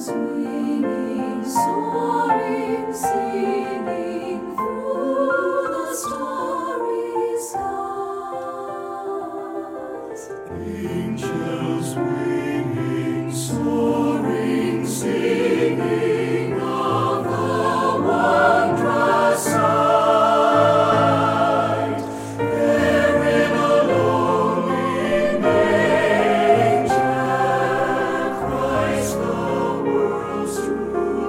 winging, soaring, singing through the starry skies. Angels winging, soaring, singing of the wondrous sight. There in a lonely manger, Christ the world's true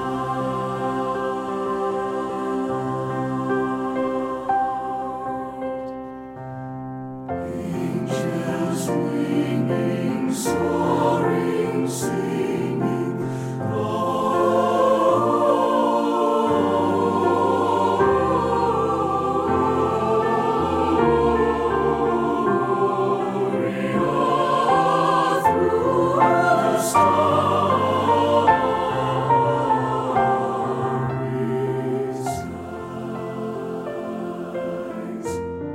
light. Angels winging, soaring, singing, Gloria through the starry skies.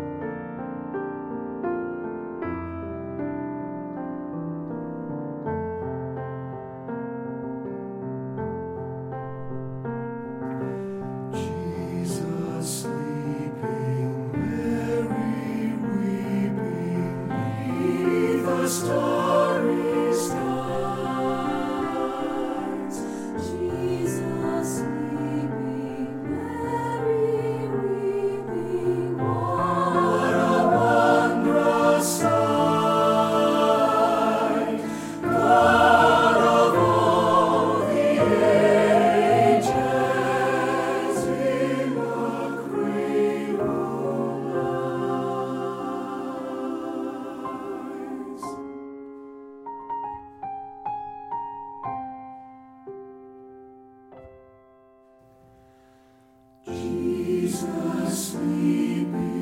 Jesus sleeping, Mary weeping, beneath the starry skies. Jesus sleeping, Mary weeping, what a wondrous sight! God of all the ages, in a cradle lies. Jesus sleeping,